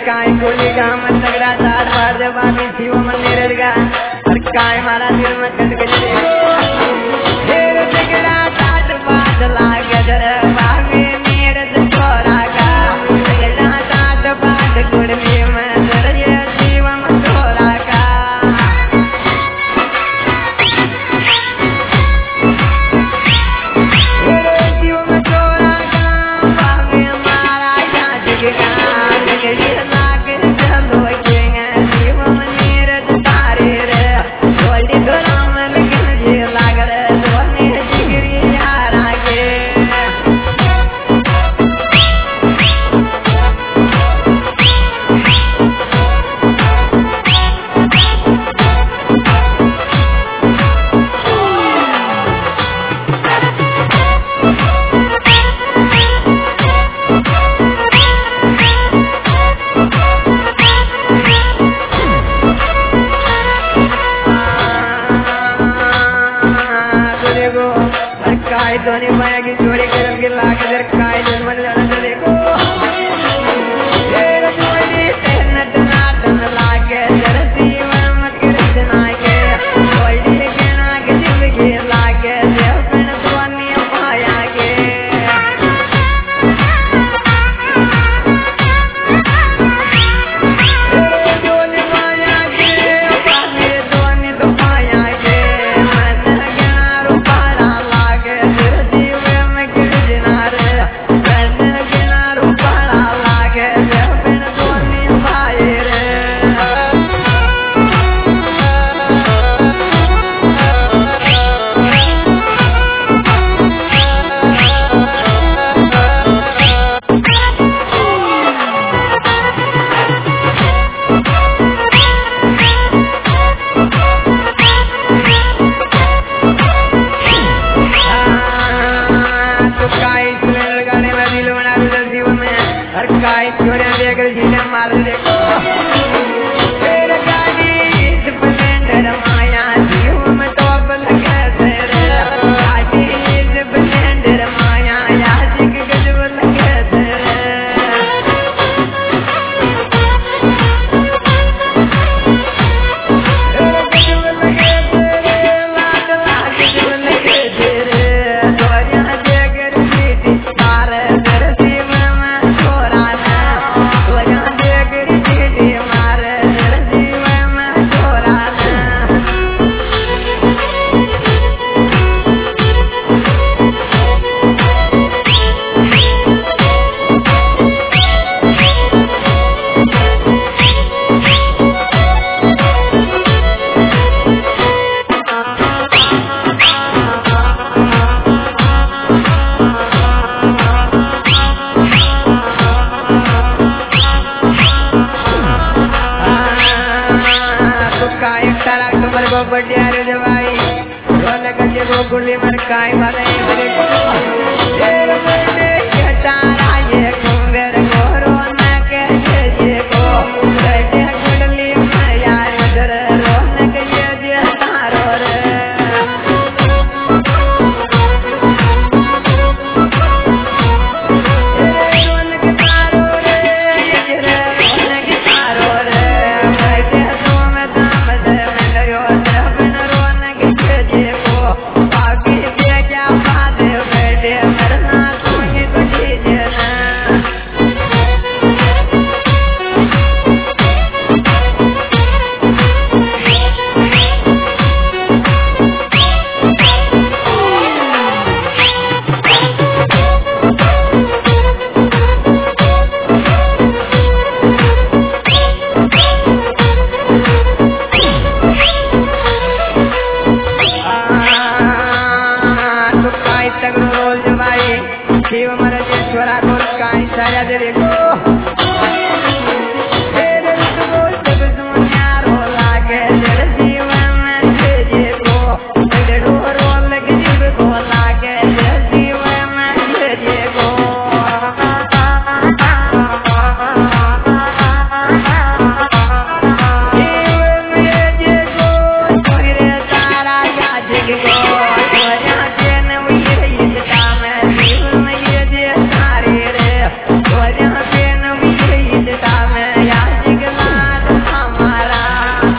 काय गोली गाम सगळा साथ वाद बाबी जीव मंदिर गा काय मला दिल में कटकट ढेर सगळा साथ वाद लागे जर बाबी मेरे छोरा का सगळा साथ वाद गुड़मी में जर ये जीव में छोरा का जीव में छोरा का बाबी मारा क्या जगह काय दोन्ही माया की जोडी करत गेला जर काय जन्म झाला देखो तेरे जोडी तेनत नातन लागे जर जीवन मत करत नागे जोडी के नागे जिंदगी लागे देव बिन दोनी माया के दोनी माया के पानी दोनी तो माया के मन गना रूपाला लागे काय छोड़े देकर जिले मार देखो तेरे गाड़ी स्प्लेंडर माया जीव में तो बल कैसे रे गाड़ी स्प्लेंडर माया याचिक गजबल कैसे रे गजबल कैसे रे लाग लाग गजबल कैसे रे दोरिया देकर सीटी मार तेरे जीव में बढ़िया रे भाई रोने का ये वो गुली मर काय वाले